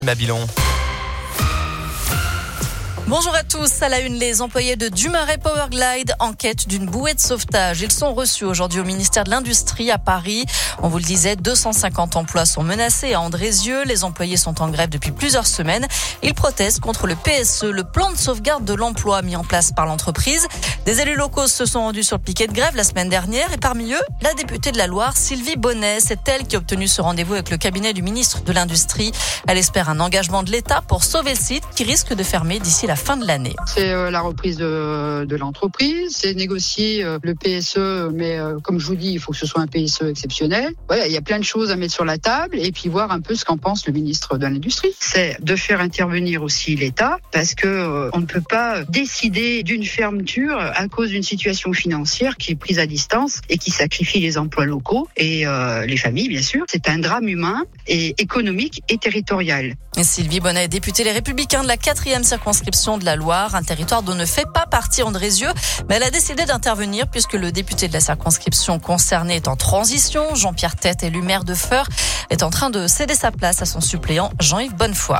Babylon. Bonjour à tous. À la une, les employés de Dumaret Powerglide en quête d'une bouée de sauvetage. Ils sont reçus aujourd'hui au ministère de l'Industrie à Paris. On vous le disait, 250 emplois sont menacés à Andrézieux. Les employés sont en grève depuis plusieurs semaines. Ils protestent contre le PSE, le plan de sauvegarde de l'emploi mis en place par l'entreprise. Des élus locaux se sont rendus sur le piquet de grève la semaine dernière et parmi eux, la députée de la Loire, Sylvie Bonnet. C'est elle qui a obtenu ce rendez-vous avec le cabinet du ministre de l'Industrie. Elle espère un engagement de l'État pour sauver le site qui risque de fermer d'ici la fin de l'année. C'est la reprise de l'entreprise, c'est négocier le PSE, mais comme je vous dis, il faut que ce soit un PSE exceptionnel. Voilà, il y a plein de choses à mettre sur la table et puis voir un peu ce qu'en pense le ministre de l'Industrie. C'est de faire intervenir aussi l'État parce que on ne peut pas décider d'une fermeture à cause d'une situation financière qui est prise à distance et qui sacrifie les emplois locaux et les familles, bien sûr. C'est un drame humain et économique et territorial. Et Sylvie Bonnet est députée Les Républicains de la 4e circonscription de la Loire, un territoire dont ne fait pas partie Andrézieux, mais elle a décidé d'intervenir puisque le député de la circonscription concernée est en transition. Jean-Pierre Tête, élu maire de Feurs, est en train de céder sa place à son suppléant Jean-Yves Bonnefoy.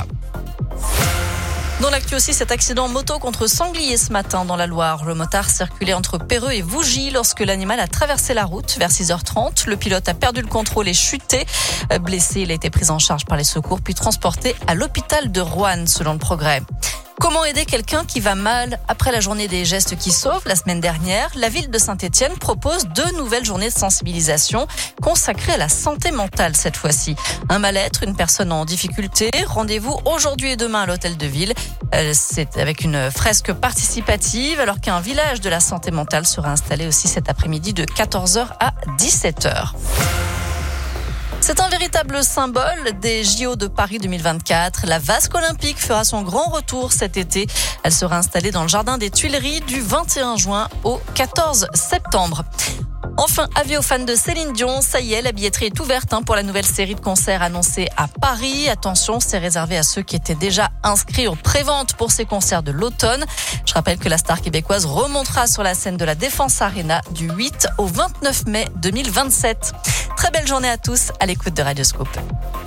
Dans l'actu aussi, cet accident moto contre sanglier ce matin dans la Loire. Le motard circulait entre Perreux et Vougy lorsque l'animal a traversé la route vers 6h30. Le pilote a perdu le contrôle et chuté. Blessé, il a été pris en charge par les secours puis transporté à l'hôpital de Roanne selon le Progrès. Comment aider quelqu'un qui va mal après la journée des gestes qui sauvent? La semaine dernière, la ville de Saint-Étienne propose 2 nouvelles journées de sensibilisation consacrées à la santé mentale cette fois-ci. Un mal-être, une personne en difficulté. Rendez-vous aujourd'hui et demain à l'hôtel de ville. C'est avec une fresque participative alors qu'un village de la santé mentale sera installé aussi cet après-midi de 14h à 17h. C'est un véritable symbole des JO de Paris 2024. La vasque olympique fera son grand retour cet été. Elle sera installée dans le jardin des Tuileries du 21 juin au 14 septembre. Enfin, avis aux fans de Céline Dion, ça y est, la billetterie est ouverte pour la nouvelle série de concerts annoncée à Paris. Attention, c'est réservé à ceux qui étaient déjà inscrits aux préventes pour ces concerts de l'automne. Je rappelle que la star québécoise remontera sur la scène de la Défense Arena du 8 au 29 mai 2027. Très belle journée à tous à l'écoute de Radio Scoop.